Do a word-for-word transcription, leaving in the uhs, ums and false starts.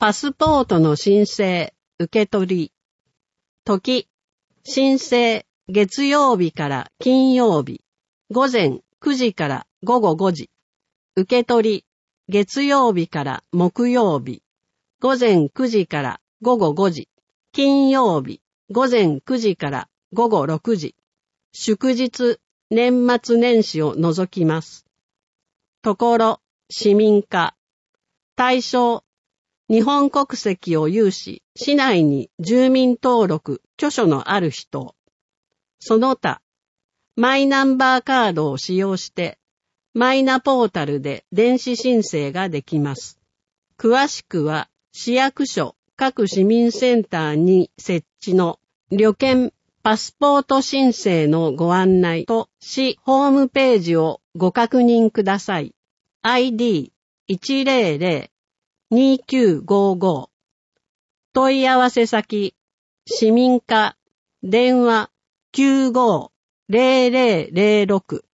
パスポートの申請、受け取り。時、申請、月曜日から金曜日、午前くじから午後ごじ。受け取り、月曜日から木曜日、午前くじから午後ごじ。金曜日、午前くじから午後ろくじ。祝日、年末年始を除きます。ところ、市民課。対象、日本国籍を有し、市内に住民登録、居所のある人。その他、マイナンバーカードを使用して、マイナポータルで電子申請ができます。詳しくは、市役所、各市民センターに設置の旅券パスポート申請のご案内と市ホームページをご確認ください。アイディーいちまるまる にきゅうごご 問い合わせ先市民課電話 きゅうごゼロゼロゼロろく